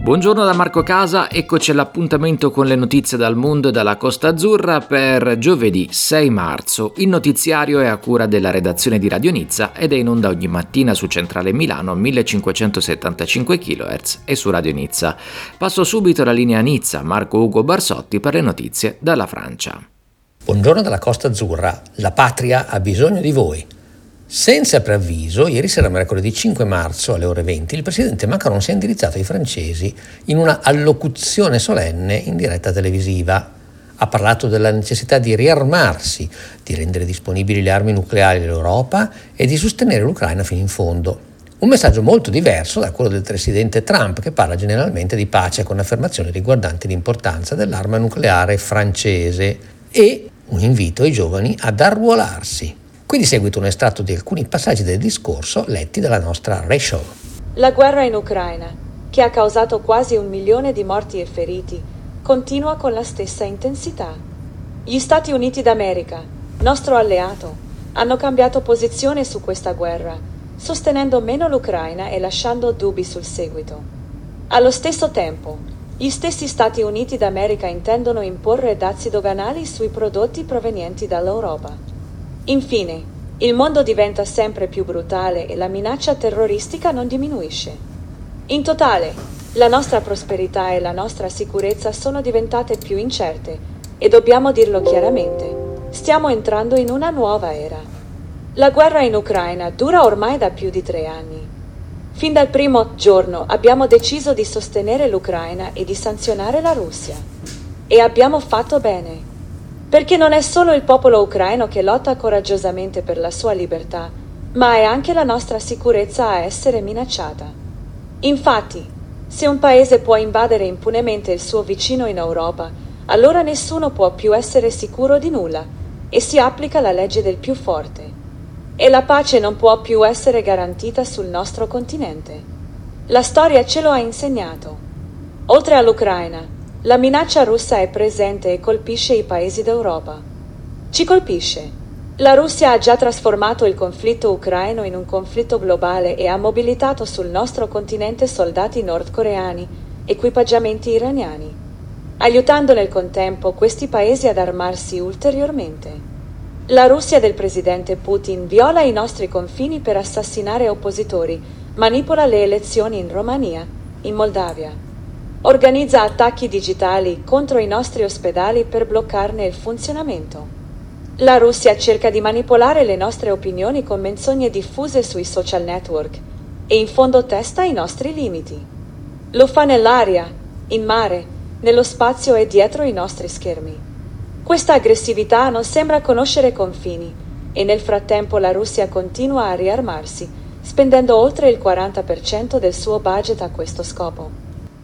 Buongiorno da Marco Casa, eccoci all'appuntamento con le notizie dal mondo e dalla Costa Azzurra per giovedì 6 marzo. Il notiziario è a cura della redazione di Radio Nizza ed è in onda ogni mattina su Centrale Milano 1575 kHz e su Radio Nizza. Passo subito alla linea Nizza, Marco Ugo Barsotti per le notizie dalla Francia. Buongiorno dalla Costa Azzurra, la patria ha bisogno di voi. Senza preavviso, ieri sera mercoledì 5 marzo alle ore 20, il presidente Macron si è indirizzato ai francesi in una allocuzione solenne in diretta televisiva. Ha parlato della necessità di riarmarsi, di rendere disponibili le armi nucleari dell'Europa e di sostenere l'Ucraina fino in fondo. Un messaggio molto diverso da quello del presidente Trump, che parla generalmente di pace con affermazioni riguardanti l'importanza dell'arma nucleare francese e un invito ai giovani ad arruolarsi. Qui di seguito un estratto di alcuni passaggi del discorso letti dalla nostra Rachel. La guerra in Ucraina, che ha causato quasi 1 milione di morti e feriti, continua con la stessa intensità. Gli Stati Uniti d'America, nostro alleato, hanno cambiato posizione su questa guerra, sostenendo meno l'Ucraina e lasciando dubbi sul seguito. Allo stesso tempo, gli stessi Stati Uniti d'America intendono imporre dazi doganali sui prodotti provenienti dall'Europa. Infine, il mondo diventa sempre più brutale e la minaccia terroristica non diminuisce. In totale, la nostra prosperità e la nostra sicurezza sono diventate più incerte e dobbiamo dirlo chiaramente, stiamo entrando in una nuova era. La guerra in Ucraina dura ormai da più di 3 anni. Fin dal primo giorno abbiamo deciso di sostenere l'Ucraina e di sanzionare la Russia. E abbiamo fatto bene. Perché non è solo il popolo ucraino che lotta coraggiosamente per la sua libertà, ma è anche la nostra sicurezza a essere minacciata. Infatti, se un paese può invadere impunemente il suo vicino in Europa, allora nessuno può più essere sicuro di nulla e si applica la legge del più forte. E la pace non può più essere garantita sul nostro continente. La storia ce lo ha insegnato. Oltre all'Ucraina, la minaccia russa è presente e colpisce i paesi d'Europa. Ci colpisce. La Russia ha già trasformato il conflitto ucraino in un conflitto globale e ha mobilitato sul nostro continente soldati nordcoreani, equipaggiamenti iraniani, aiutando nel contempo questi paesi ad armarsi ulteriormente. La Russia del presidente Putin viola i nostri confini per assassinare oppositori, manipola le elezioni in Romania, in Moldavia. Organizza attacchi digitali contro i nostri ospedali per bloccarne il funzionamento. La Russia cerca di manipolare le nostre opinioni con menzogne diffuse sui social network e in fondo testa i nostri limiti. Lo fa nell'aria, in mare, nello spazio e dietro i nostri schermi. Questa aggressività non sembra conoscere confini e nel frattempo la Russia continua a riarmarsi, spendendo oltre il 40% del suo budget a questo scopo.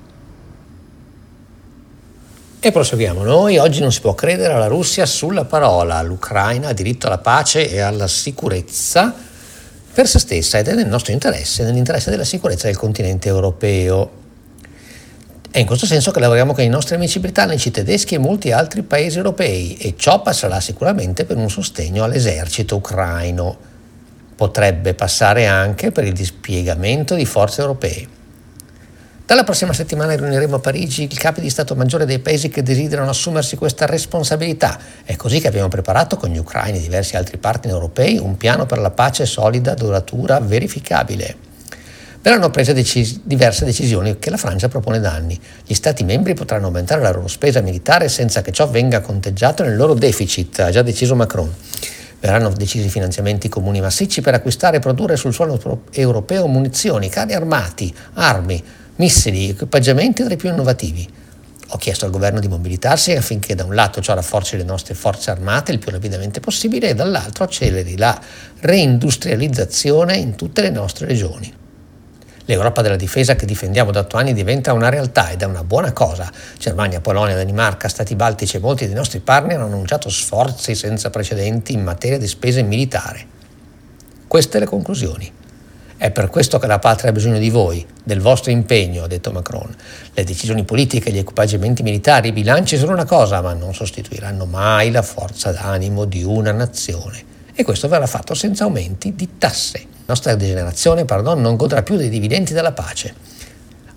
E proseguiamo noi. Oggi non si può credere alla Russia sulla parola. L'Ucraina ha diritto alla pace e alla sicurezza per se stessa ed è nel nostro interesse, nell'interesse della sicurezza del continente europeo. È in questo senso che lavoriamo con i nostri amici britannici, tedeschi e molti altri paesi europei e ciò passerà sicuramente per un sostegno all'esercito ucraino. Potrebbe passare anche per il dispiegamento di forze europee. Dalla prossima settimana riuniremo a Parigi i capi di Stato Maggiore dei paesi che desiderano assumersi questa responsabilità. È così che abbiamo preparato con gli ucraini e diversi altri partner europei un piano per la pace solida, duratura, verificabile. Verranno prese diverse decisioni che la Francia propone da anni. Gli Stati membri potranno aumentare la loro spesa militare senza che ciò venga conteggiato nel loro deficit, ha già deciso Macron. Verranno decisi finanziamenti comuni massicci per acquistare e produrre sul suolo europeo munizioni, carri armati, armi, missili, equipaggiamenti tra i più innovativi. Ho chiesto al governo di mobilitarsi affinché da un lato ciò rafforzi le nostre forze armate il più rapidamente possibile e dall'altro acceleri la reindustrializzazione in tutte le nostre regioni. L'Europa della difesa che difendiamo da 8 anni diventa una realtà ed è una buona cosa. Germania, Polonia, Danimarca, Stati Baltici e molti dei nostri partner hanno annunciato sforzi senza precedenti in materia di spese militari. Queste le conclusioni. È per questo che la patria ha bisogno di voi, del vostro impegno, ha detto Macron. Le decisioni politiche, gli equipaggiamenti militari, i bilanci sono una cosa, ma non sostituiranno mai la forza d'animo di una nazione. E questo verrà fatto senza aumenti di tasse. La nostra generazione, non godrà più dei dividendi della pace.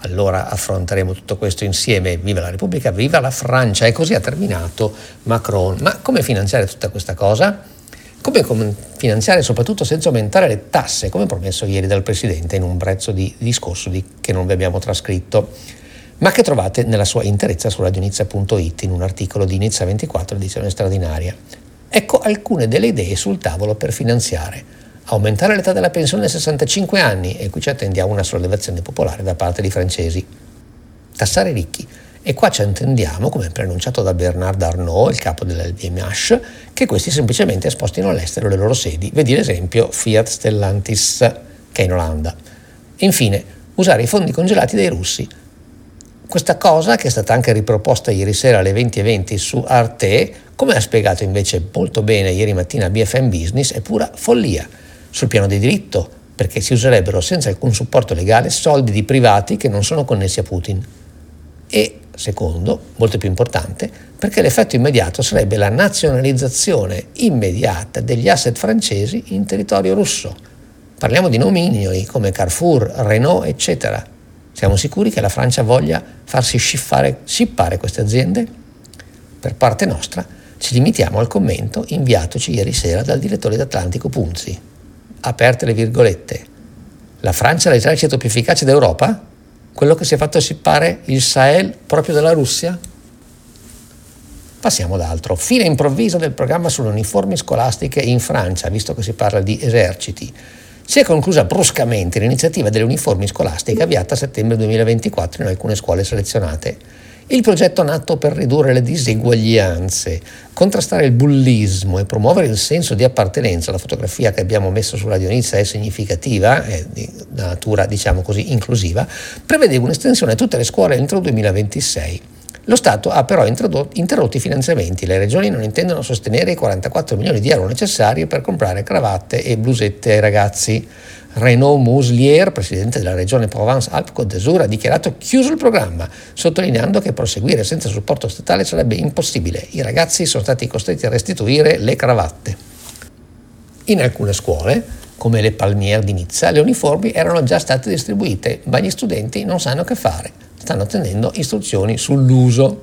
allora affronteremo tutto questo insieme. Viva la Repubblica, viva la Francia. E così ha terminato Macron. Ma come finanziare tutta questa cosa? Come finanziare soprattutto senza aumentare le tasse, come promesso ieri dal Presidente in un brezzo di discorso che non vi abbiamo trascritto, ma che trovate nella sua interezza su radionizza.it in un articolo di Nizza 24, edizione straordinaria. Ecco alcune delle idee sul tavolo per finanziare. Aumentare l'età della pensione a 65 anni, e qui ci attendiamo una sollevazione popolare da parte dei francesi. Tassare i ricchi, e qua ci attendiamo, come preannunciato da Bernard Arnault, il capo dell'LVMH, che questi semplicemente spostino all'estero le loro sedi. Vedi l'esempio Fiat Stellantis, che è in Olanda. E infine, usare i fondi congelati dei russi. Questa cosa, che è stata anche riproposta ieri sera alle 20:20 su Arte, come ha spiegato invece molto bene ieri mattina BFM Business, è pura follia. Sul piano di diritto, perché si userebbero senza alcun supporto legale soldi di privati che non sono connessi a Putin. E, secondo, molto più importante, perché l'effetto immediato sarebbe la nazionalizzazione immediata degli asset francesi in territorio russo. Parliamo di nominii come Carrefour, Renault, eccetera. Siamo sicuri che la Francia voglia farsi scippare queste aziende? Per parte nostra ci limitiamo al commento inviatoci ieri sera dal direttore d'Atlantico Punzi. Aperte le virgolette. La Francia è l'esercito più efficace d'Europa? Quello che si è fatto scippare il Sahel proprio dalla Russia? Passiamo ad altro. Fine improvvisa del programma sulle uniformi scolastiche in Francia, visto che si parla di eserciti. Si è conclusa bruscamente l'iniziativa delle uniformi scolastiche avviata a settembre 2024 in alcune scuole selezionate. Il progetto nato per ridurre le diseguaglianze, contrastare il bullismo e promuovere il senso di appartenenza. La fotografia che abbiamo messo su Radio Nizza è significativa, è di natura, diciamo così, inclusiva, prevede un'estensione a tutte le scuole entro il 2026. Lo Stato ha però interrotto i finanziamenti. Le regioni non intendono sostenere i 44 milioni di euro necessari per comprare cravatte e blusette ai ragazzi. Renaud Muselier, presidente della regione Provence-Alpes-Côte d'Azur, ha dichiarato chiuso il programma, sottolineando che proseguire senza supporto statale sarebbe impossibile. I ragazzi sono stati costretti a restituire le cravatte. In alcune scuole, come le Palmiere di Nizza, le uniformi erano già state distribuite, ma gli studenti non sanno che fare. Stanno attendendo istruzioni sull'uso.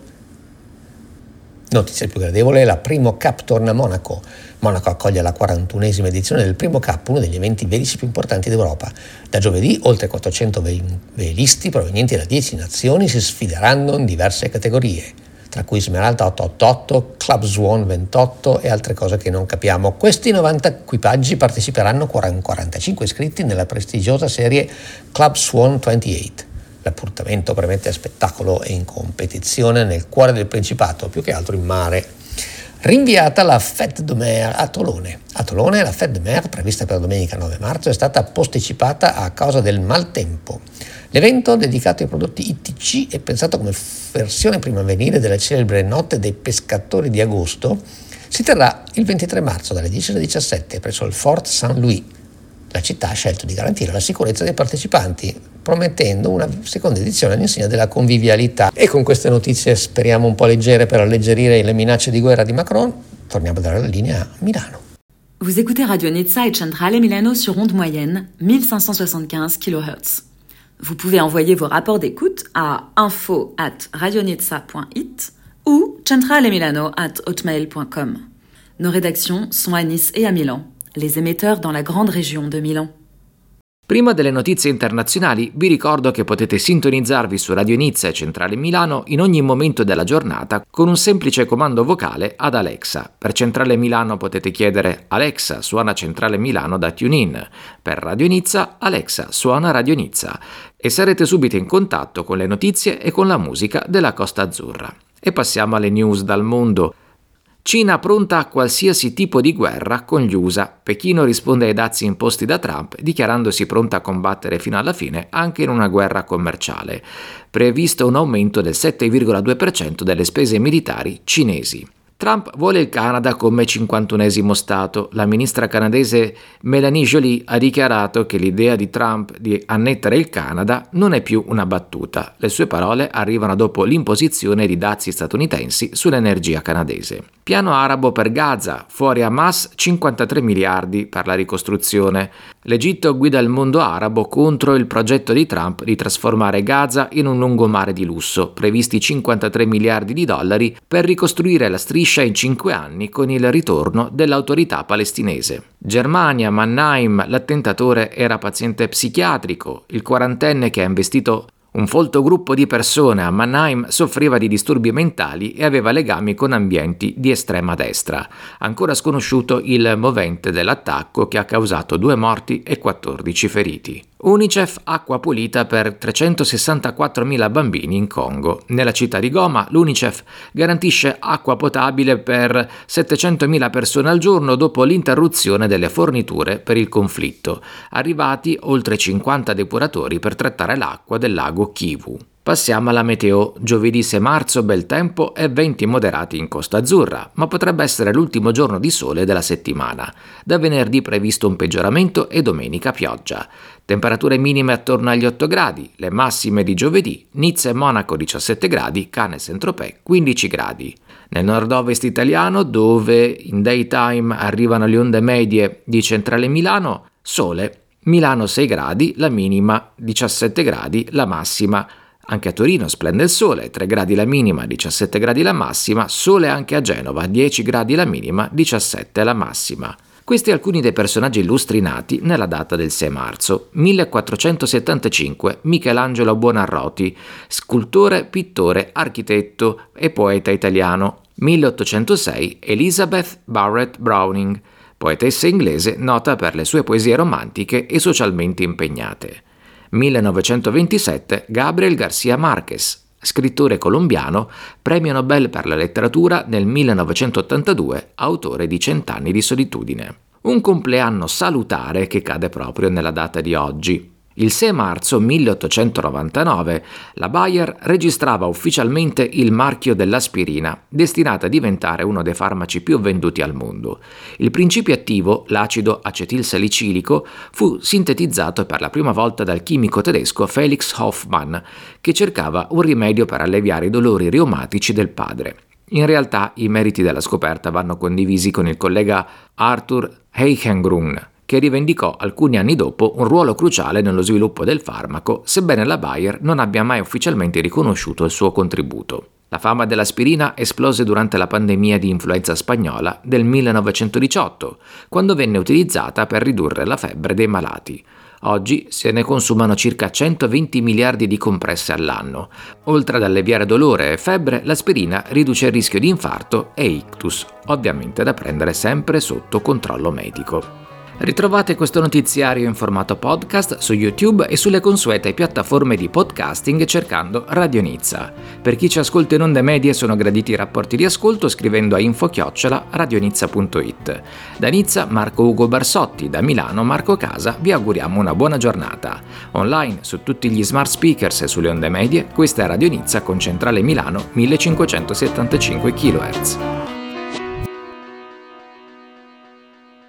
Notizia più gradevole, la Primo Cup torna a Monaco. Monaco accoglie la 41esima edizione del Primo Cup, uno degli eventi velici più importanti d'Europa. Da giovedì oltre 400 velisti provenienti da 10 nazioni si sfideranno in diverse categorie, tra cui Smeralda 888, Club Swan 28 e altre cose che non capiamo. Questi 90 equipaggi parteciperanno con 45 iscritti nella prestigiosa serie Club Swan 28. L'appuntamento promette spettacolo e in competizione nel cuore del Principato, più che altro in mare. Rinviata la Fête de Mer a Tolone. A Tolone la Fête de Mer, prevista per domenica 9 marzo, è stata posticipata a causa del maltempo. L'evento, dedicato ai prodotti ITC, è pensato come versione primaverile della celebre Notte dei Pescatori di agosto. Si terrà il 23 marzo dalle 10 alle 17 presso il Fort Saint-Louis. La città ha scelto di garantire la sicurezza dei partecipanti, promettendo una seconda edizione all'insegna della convivialità. E con queste notizie, speriamo un po' leggere per alleggerire le minacce di guerra di Macron, torniamo a dare la linea a Milano. Vous écoutez Radio Nizza et Centrale Milano sur onde moyenne 1575 kHz. Vous pouvez envoyer vos rapports d'écoute à info@radionizza.it ou centralemilano@hotmail.com. Nos rédactions sont à Nice et à Milan. Les émetteurs dans la grande région de Milan. Prima delle notizie internazionali vi ricordo che potete sintonizzarvi su Radio Nizza e Centrale Milano in ogni momento della giornata con un semplice comando vocale ad Alexa. Per Centrale Milano potete chiedere Alexa suona Centrale Milano da TuneIn. Per Radio Nizza, Alexa suona Radio Nizza. E sarete subito in contatto con le notizie e con la musica della Costa Azzurra. E passiamo alle news dal mondo. Cina pronta a qualsiasi tipo di guerra con gli USA. Pechino risponde ai dazi imposti da Trump, dichiarandosi pronta a combattere fino alla fine anche in una guerra commerciale. Previsto un aumento del 7,2% delle spese militari cinesi. Trump vuole il Canada come 51esimo stato. La ministra canadese Mélanie Joly ha dichiarato che l'idea di Trump di annettere il Canada non è più una battuta. Le sue parole arrivano dopo l'imposizione di dazi statunitensi sull'energia canadese. Piano arabo per Gaza, fuori Hamas 53 miliardi per la ricostruzione. L'Egitto guida il mondo arabo contro il progetto di Trump di trasformare Gaza in un lungomare di lusso, previsti 53 miliardi di dollari per ricostruire la striscia in 5 anni con il ritorno dell'autorità palestinese. Germania, Mannheim, l'attentatore era paziente psichiatrico, il quarantenne che ha investito un folto gruppo di persone a Mannheim soffriva di disturbi mentali e aveva legami con ambienti di estrema destra. Ancora sconosciuto il movente dell'attacco che ha causato 2 morti e 14 feriti. UNICEF acqua pulita per 364.000 bambini in Congo. Nella città di Goma l'UNICEF garantisce acqua potabile per 700.000 persone al giorno dopo l'interruzione delle forniture per il conflitto. Arrivati oltre 50 depuratori per trattare l'acqua del lago Kivu. Passiamo alla meteo. Giovedì 6 marzo bel tempo e venti moderati in Costa Azzurra, ma potrebbe essere l'ultimo giorno di sole della settimana. Da venerdì previsto un peggioramento e domenica pioggia. Temperature minime attorno agli 8 gradi, le massime di giovedì, Nizza e Monaco 17 gradi, Cannes e Saint-Tropez 15 gradi. Nel nord-ovest italiano, dove in daytime arrivano le onde medie di centrale Milano, sole, Milano 6 gradi, la minima 17 gradi, la massima. Anche a Torino splende il sole, 3 gradi la minima, 17 gradi la massima, sole anche a Genova, 10 gradi la minima, 17 la massima. Questi alcuni dei personaggi illustri nati nella data del 6 marzo. 1475 Michelangelo Buonarroti, scultore, pittore, architetto e poeta italiano. 1806 Elizabeth Barrett Browning, poetessa inglese nota per le sue poesie romantiche e socialmente impegnate. 1927 Gabriel García Márquez, scrittore colombiano, premio Nobel per la letteratura nel 1982, autore di 100 anni di solitudine. Un compleanno salutare che cade proprio nella data di oggi. Il 6 marzo 1899 la Bayer registrava ufficialmente il marchio dell'aspirina, destinata a diventare uno dei farmaci più venduti al mondo. Il principio attivo, l'acido acetilsalicilico, fu sintetizzato per la prima volta dal chimico tedesco Felix Hoffmann, che cercava un rimedio per alleviare i dolori reumatici del padre. In realtà i meriti della scoperta vanno condivisi con il collega Arthur Eichengrun, che rivendicò alcuni anni dopo un ruolo cruciale nello sviluppo del farmaco, sebbene la Bayer non abbia mai ufficialmente riconosciuto il suo contributo. La fama dell'aspirina esplose durante la pandemia di influenza spagnola del 1918, quando venne utilizzata per ridurre la febbre dei malati. Oggi se ne consumano circa 120 miliardi di compresse all'anno. Oltre ad alleviare dolore e febbre, l'aspirina riduce il rischio di infarto e ictus, ovviamente da prendere sempre sotto controllo medico. Ritrovate questo notiziario in formato podcast su YouTube e sulle consuete piattaforme di podcasting cercando Radio Nizza. Per chi ci ascolta in onde medie sono graditi i rapporti di ascolto scrivendo a info@radionizza.it. Da Nizza Marco Ugo Barsotti, da Milano Marco Casa, vi auguriamo una buona giornata. Online su tutti gli smart speakers e sulle onde medie, questa è Radio Nizza con centrale Milano 1575 kHz.